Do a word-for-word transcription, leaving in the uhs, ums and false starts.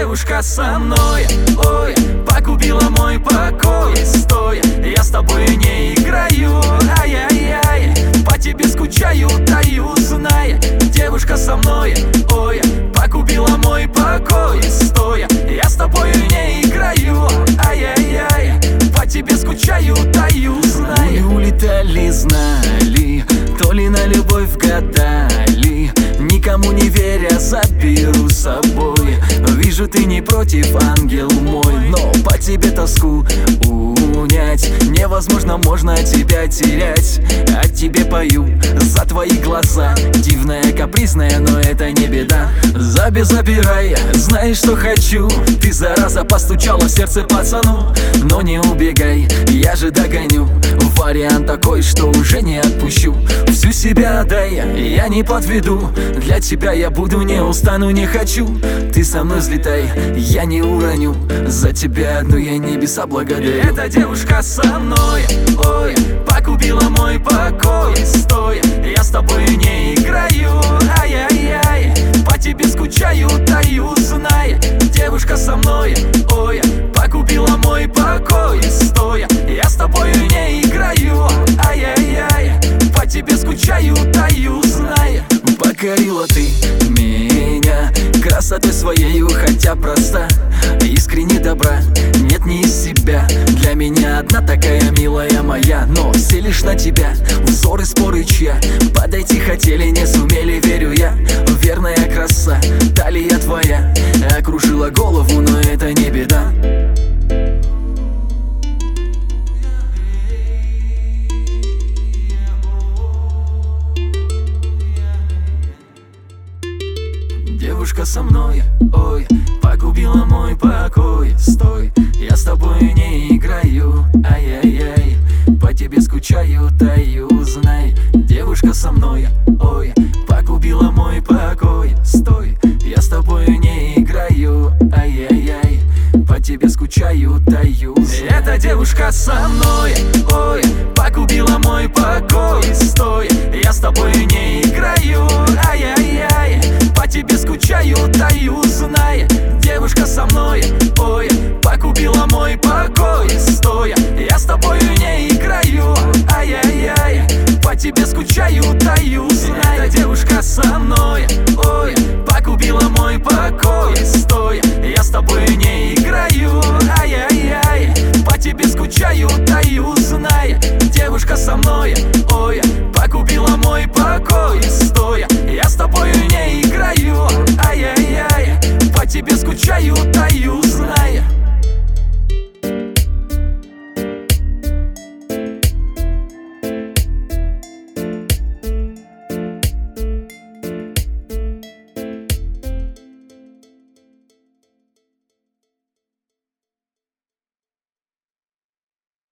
девушка со мной, ой, погубила мой покой. Стой, я с тобой не играю, ай-яй-яй, по тебе скучаю, таю, знай. Девушка со мной, ой, погубила мой покой. Стой, я с тобой не играю, ай-яй-яй, по тебе скучаю, таю, знай. Мы улетали, знали, то ли на любовь гадали, никому не веря заберу с собой. Вижу, ты не против, ангел мой, но по тебе тоску унять невозможно, можно тебя терять. О тебе пою за твои глаза, дивная, капризная, но это не беда. Заби, забирай, знаешь, что хочу. Ты, зараза, постучала в сердце пацану. Но не убегай, я же догоню. Вариант такой, что уже не отпущу. Всю себя отдай, я не подведу. Для тебя я буду, не устану, не хочу. Ты со мной взлетай, я не уроню. За тебя одну я небеса благодарю. Эта девушка со мной, ой, погубила мой покой. Стой, я с тобой не играю, ай-яй-яй, по тебе скучаю, таю, знай. Девушка со мной, ой, погубила мой покой. Стой, я с тобой не играю, ай-яй-яй, по тебе скучаю, таю, знай. Покорила ты меня красотой своею, хотя проста, искренне добра, нет ни из себя. Для меня одна такая милая моя, но все лишь на тебя, взоры, споры чья. Подойти хотели, не сумели, верю я. Верная краса, талия твоя окружила голову, но это не беда. Девушка со мной, ой, погубила мой покой. Стой, я с тобой не играю, ай-яй-яй, по тебе скучаю, таю, знай. Девушка со мной, ой, погубила мой покой. Стой, я с тобой не играю, ай-яй-яй, по тебе скучаю, таю, знай. Эта девушка со мной, ой, погубила мой покой. Стой, я с тобой не играю, ай-яй-яй, по тебе скучаю, таю, знай. Девушка со мной, ой, погубила мой покой. Стой, я с тобой не играю, ай-яй-яй, по тебе скучаю, таю, знай. Эта девушка со мной, ой, погубила мой покой. Стой, я с тобой не играю, ай-яй-яй,